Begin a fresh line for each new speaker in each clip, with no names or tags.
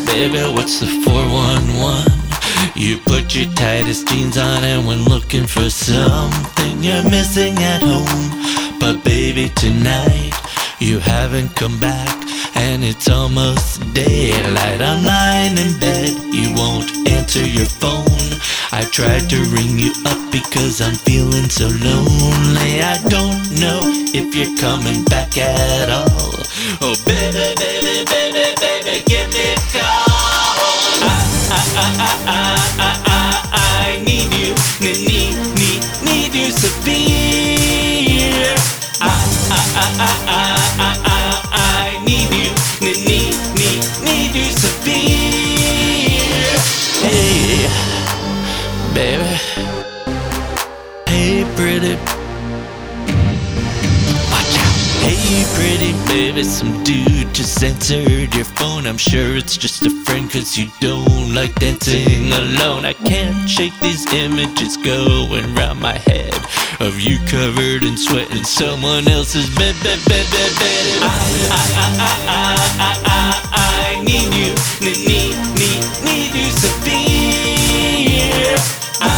baby, what's the 411? You put your tightest jeans on and when looking for something you're missing at home. But baby, tonight you haven't come back and it's almost daylight. I'm lying in bed, you won't answer your phone. I tried to ring you up because I'm feeling so lonely. I don't know if you're coming back at all. Oh baby, baby, baby, baby, give me a call. I need you, need you severe. I need you, need you severe. Hey, baby. Hey, pretty. Watch out. Hey, pretty baby, some dude just answered your phone. I'm sure it's just a friend cause you don't like dancing alone. I can't shake these images going round my head of you covered in sweat in someone else's bed. I need you, need you severe.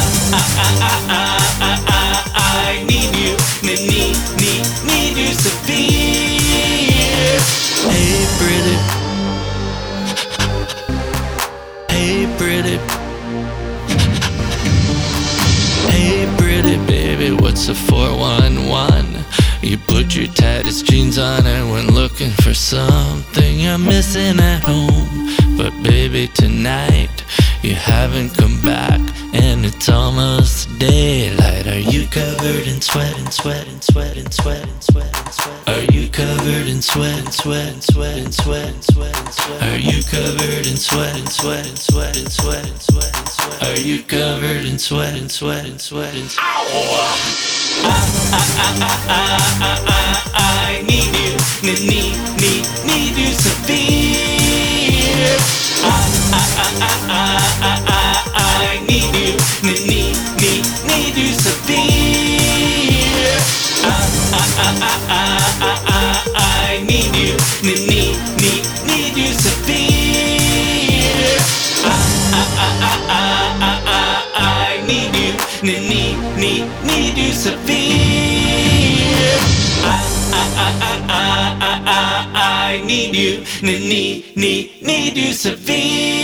I need you, need you severe. Hey pretty, hey pretty, hey pretty baby, what's a 411? You put your tightest jeans on and went looking for something you're missing at home. But baby, tonight you haven't come back and it's almost daylight. Are you covered in sweat and sweat and sweat and sweat and sweat and sweat? Are you covered in sweat and sweat and sweat and sweat and sweat and sweat? Are you covered in sweat and sweat and sweat and sweat and sweat and sweat? Are you covered in sweat and sweat and sweat and sweat? I need you, need you severe. I need you, need you severe. I need you, need you severe. I need you, need you severe. I need you, need you severe.